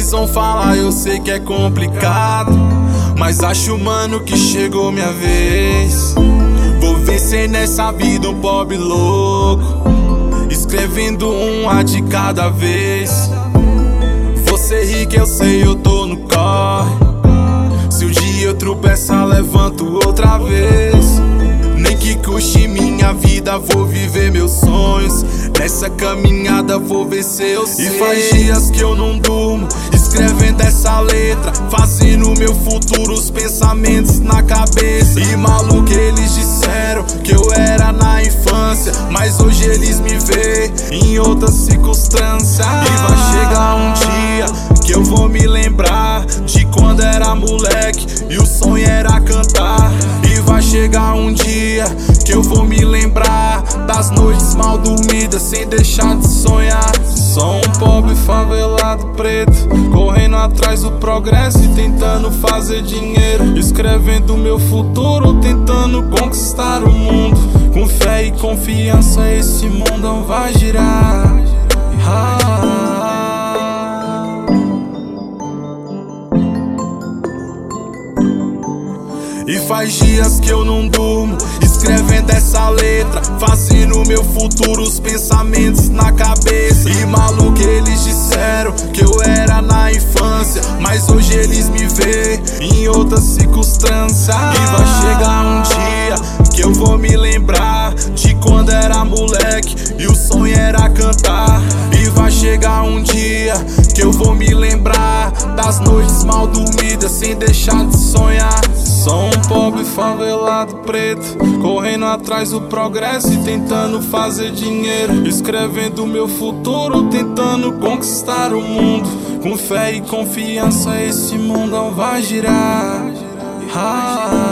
eles vão falar, eu sei que é complicado, mas acho, mano, que chegou minha vez. Vou vencer nessa vida um pobre louco, escrevendo um A de cada vez. Vou ser rico, eu sei, eu tô no corre. Se um dia eu tropeçar, levanto outra vez. Nem que custe minha vida, vou viver meus sonhos. Nessa caminhada vou vencer, eu sei. E faz dias que eu não durmo, escrevendo essa letra, fazendo meu futuro, os pensamentos na cabeça. E maluco, eles disseram que eu era na infância, mas hoje eles me veem em outra circunstância. E vai chegar um dia que eu vou me lembrar de quando era moleque e o sonho era cantar. E vai chegar um dia que eu vou me lembrar das noites mal dormidas sem deixar de sonhar. Sou um pobre favelado preto, correndo atrás do progresso e tentando fazer dinheiro, escrevendo meu futuro, tentando conquistar o mundo. Com fé e confiança esse mundão vai girar. E faz dias que eu não durmo, escrevendo essa letra, fazendo meu futuro, os pensamentos na cabeça. E maluco, eles disseram que eu era na infância, mas hoje eles me veem em outra circunstância. E vai chegar um dia que eu vou me lembrar de quando era moleque e o sonho era cantar. E vai chegar um dia que eu vou me lembrar das noites mal dormidas sem deixar de sonhar. Sou um pobre favelado preto, correndo atrás do progresso e tentando fazer dinheiro, escrevendo meu futuro, tentando conquistar o mundo. Com fé e confiança esse mundão vai girar.